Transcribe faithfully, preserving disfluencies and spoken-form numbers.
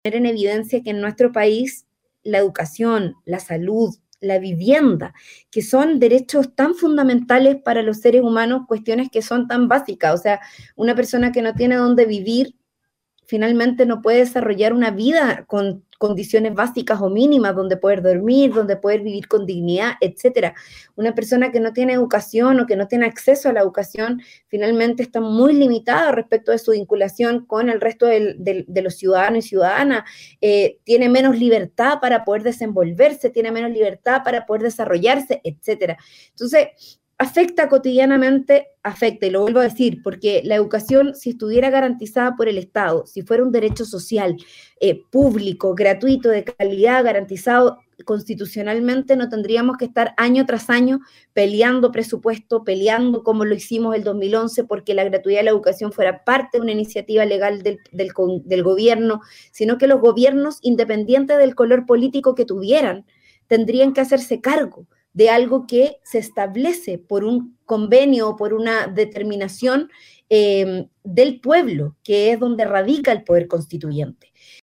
en evidencia que en nuestro país la educación, la salud, la vivienda, que son derechos tan fundamentales para los seres humanos, cuestiones que son tan básicas. O sea, una persona que no tiene dónde vivir, finalmente no puede desarrollar una vida con condiciones básicas o mínimas, donde poder dormir, donde poder vivir con dignidad, etcétera. Una persona que no tiene educación o que no tiene acceso a la educación, finalmente está muy limitada respecto de su vinculación con el resto del, del, de los ciudadanos y ciudadanas, eh, tiene menos libertad para poder desenvolverse, tiene menos libertad para poder desarrollarse, etcétera. Entonces, afecta cotidianamente, afecta, y lo vuelvo a decir, porque la educación, si estuviera garantizada por el Estado, si fuera un derecho social, eh, público, gratuito, de calidad, garantizado constitucionalmente, no tendríamos que estar año tras año peleando presupuesto, peleando como lo hicimos el dos mil once, porque la gratuidad de la educación fuera parte de una iniciativa legal del, del, del gobierno, sino que los gobiernos, independientes del color político que tuvieran, tendrían que hacerse cargo de algo que se establece por un convenio o por una determinación eh, del pueblo, que es donde radica el poder constituyente.